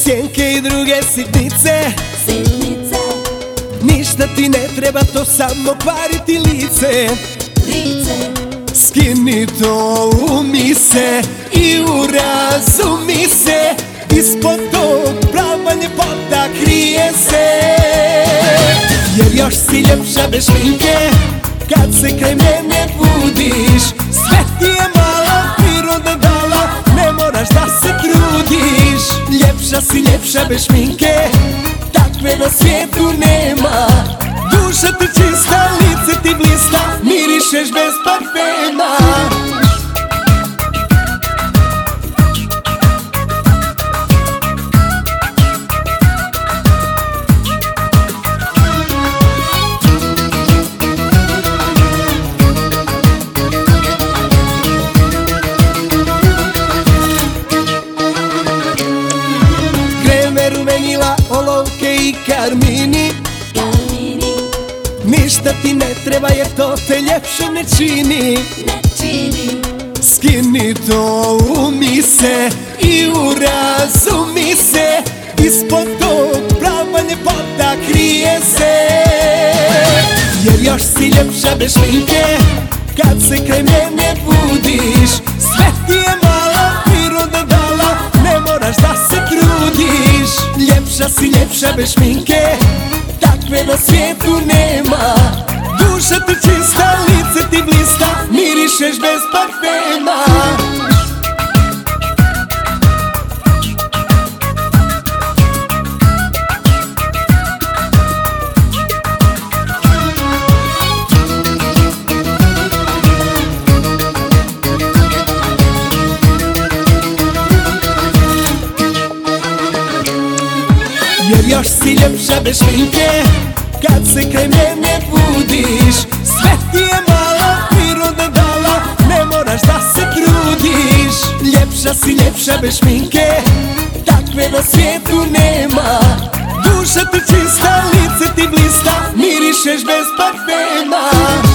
sjenke i druge sitnice, ništa ti ne treba, to samo kvariti lice. Skini to, umi se i urazumi se, ispod tog prava ljepota krije se. Jer još si ljepša bez šminke, kad se kraj mene budiš. Sve ti je mala, priroda dala, ne moraš da se trudiš. Ljepša si, ljepša bez šminke, takve na svijetu nema. Duša ti čista, lice ti blista, mirišeš bez parfema. Rumenila, olovke i karmini, ništa ti ne treba jer to te ljepše ne čini. Skini to, umi se i urazumi se, ispod tog prava ljepota krije se. Jer još si ljepša bez šminke, kad se kraj mene budiš. Sve ti je mala, priroda dala, ne moraš da se trudiš. Ljepša si, ljepša bez šminke, takve na svijetu nema. Duša ti čista, lice ti blista, mirišeš bez parfema. Jer još si ljepša bez šminke, kad se kraj mene budiš. Sve ti je mala, priroda dala, ne moraš da se trudiš. Ljepša si, ljepša bez šminke, takve na svijetu nema. Duša ti čista, lice ti blista, mirišeš bez parfema.